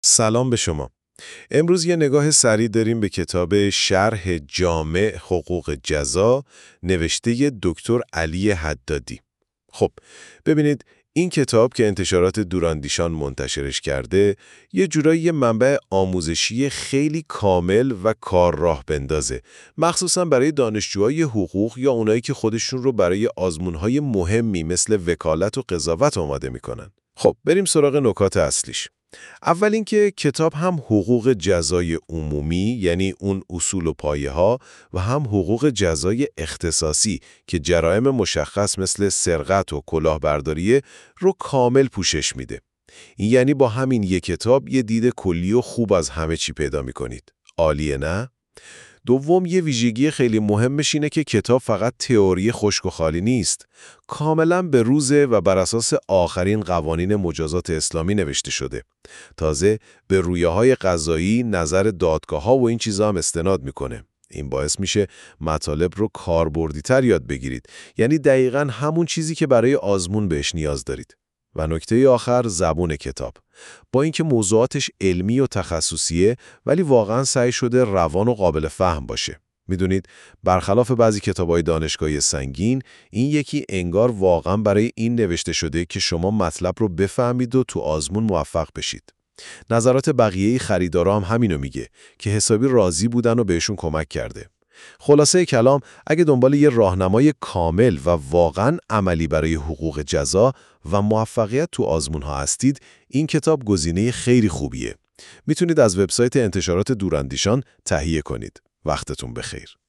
سلام به شما. امروز یه نگاه سریع داریم به کتاب شرح جامع حقوق جزا نوشته دکتر علی حدادی. خب، ببینید این کتاب که انتشارات دوراندیشان منتشرش کرده، یه جورایی یه منبع آموزشی خیلی کامل و کار راه بندازه، مخصوصا برای دانشجوهای حقوق یا اونایی که خودشون رو برای آزمونهای مهمی مثل وکالت و قضاوت آماده میکنن. خب، بریم سراغ نکات اصلیش. اول اینکه کتاب هم حقوق جزای عمومی، یعنی اون اصول و پایه‌ها، و هم حقوق جزای اختصاصی که جرایم مشخص مثل سرقت و کلاهبرداری رو کامل پوشش میده. این یعنی با همین یک کتاب یه دید کلی و خوب از همه چی پیدا میکنید. عالیه نه؟ دوم، یه ویژگی خیلی مهمش اینه که کتاب فقط تئوری خشک و خالی نیست. کاملاً به روزه و بر اساس آخرین قوانین مجازات اسلامی نوشته شده. تازه به رویه‌های قضایی، نظر دادگاه‌ها و این چیزا هم استناد میکنه. این باعث میشه مطالب رو کاربردی‌تر یاد بگیرید. یعنی دقیقاً همون چیزی که برای آزمون بهش نیاز دارید. و نکته آخر، زبون کتاب. با اینکه موضوعاتش علمی و تخصصیه، ولی واقعاً سعی شده روان و قابل فهم باشه. میدونید، برخلاف بعضی کتابای دانشگاهی سنگین، این یکی انگار واقعاً برای این نوشته شده که شما مطلب رو بفهمید و تو آزمون موفق بشید. نظرات بقیه خریدارا هم همینو میگه که حسابی راضی بودن و بهشون کمک کرده. خلاصه کلام، اگه دنبال یه راهنمای کامل و واقعاً عملی برای حقوق جزا و موفقیت تو آزمون‌ها هستید، این کتاب گزینه خیلی خوبیه. میتونید از وبسایت انتشارات دوراندیشان تهیه کنید. وقتتون بخیر.